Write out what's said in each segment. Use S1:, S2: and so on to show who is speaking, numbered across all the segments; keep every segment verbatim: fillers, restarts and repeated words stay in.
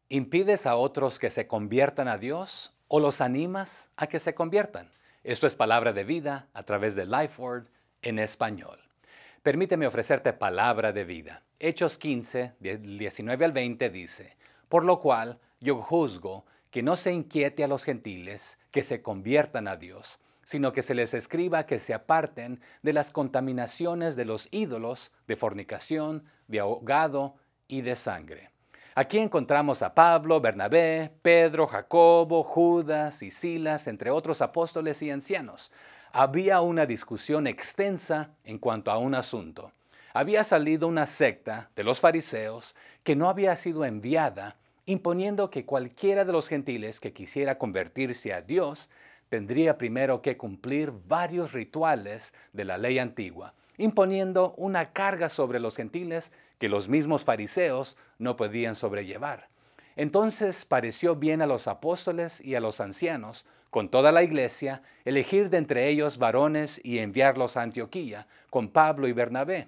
S1: ¿Impides a otros que se conviertan a Dios o los animas a que se conviertan? Esto es Palabra de Vida a través de Lifeword en español. Permíteme ofrecerte palabra de vida. Hechos quince, del diecinueve al veinte dice, por lo cual yo juzgo que no se inquiete a los gentiles que se conviertan a Dios, sino que se les escriba que se aparten de las contaminaciones de los ídolos, de fornicación, de ahogado y de sangre. Aquí encontramos a Pablo, Bernabé, Pedro, Jacobo, Judas y Silas, entre otros apóstoles y ancianos. Había una discusión extensa en cuanto a un asunto. Había salido una secta de los fariseos que no había sido enviada, imponiendo que cualquiera de los gentiles que quisiera convertirse a Dios tendría primero que cumplir varios rituales de la ley antigua, imponiendo una carga sobre los gentiles que los mismos fariseos no podían sobrellevar. Entonces pareció bien a los apóstoles y a los ancianos, con toda la iglesia, elegir de entre ellos varones y enviarlos a Antioquía, con Pablo y Bernabé.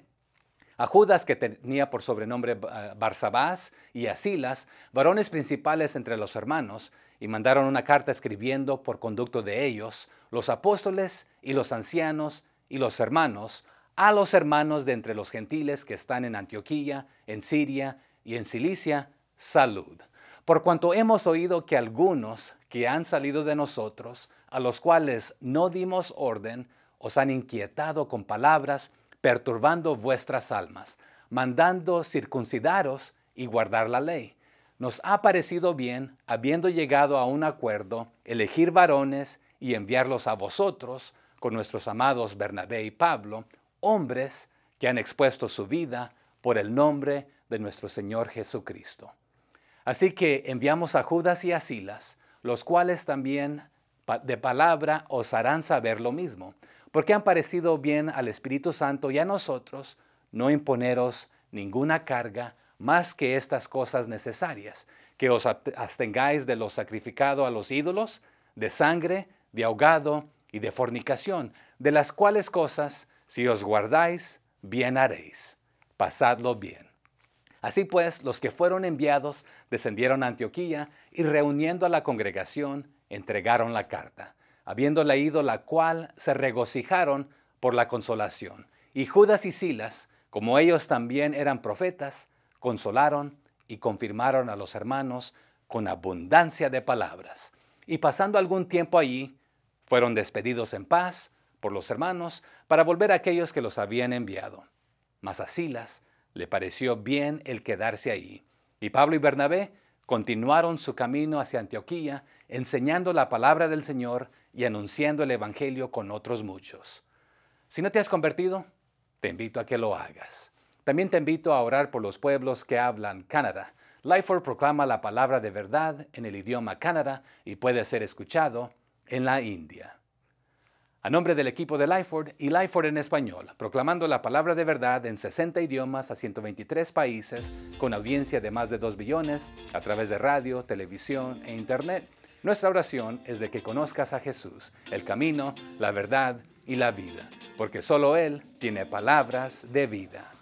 S1: A Judas, que tenía por sobrenombre Barsabás, y a Silas, varones principales entre los hermanos, y mandaron una carta escribiendo por conducto de ellos, los apóstoles y los ancianos y los hermanos, a los hermanos de entre los gentiles que están en Antioquía, en Siria y en Cilicia, salud. Por cuanto hemos oído que algunos que han salido de nosotros, a los cuales no dimos orden, os han inquietado con palabras, perturbando vuestras almas, mandando circuncidaros y guardar la ley. Nos ha parecido bien, habiendo llegado a un acuerdo, elegir varones y enviarlos a vosotros, con nuestros amados Bernabé y Pablo, hombres que han expuesto su vida por el nombre de nuestro Señor Jesucristo. Así que enviamos a Judas y a Silas, los cuales también de palabra os harán saber lo mismo, porque han parecido bien al Espíritu Santo y a nosotros no imponeros ninguna carga más que estas cosas necesarias, que os abstengáis de lo sacrificado a los ídolos, de sangre, de ahogado y de fornicación, de las cuales cosas, si os guardáis, bien haréis. Pasadlo bien. Así pues, los que fueron enviados descendieron a Antioquía y reuniendo a la congregación, entregaron la carta, habiendo leído la cual se regocijaron por la consolación. Y Judas y Silas, como ellos también eran profetas, consolaron y confirmaron a los hermanos con abundancia de palabras. Y pasando algún tiempo allí, fueron despedidos en paz por los hermanos para volver a aquellos que los habían enviado. Mas a Silas le pareció bien el quedarse allí. Y Pablo y Bernabé continuaron su camino hacia Antioquía, enseñando la palabra del Señor y anunciando el Evangelio con otros muchos. Si no te has convertido, te invito a que lo hagas. También te invito a orar por los pueblos que hablan Kannada. Lifeword proclama la palabra de verdad en el idioma Kannada y puede ser escuchado en la India. A nombre del equipo de Lifeword y Lifeword en español, proclamando la palabra de verdad en sesenta idiomas a ciento veintitrés países, con audiencia de más de dos billones, a través de radio, televisión e internet, nuestra oración es de que conozcas a Jesús, el camino, la verdad y la vida, porque solo Él tiene palabras de vida.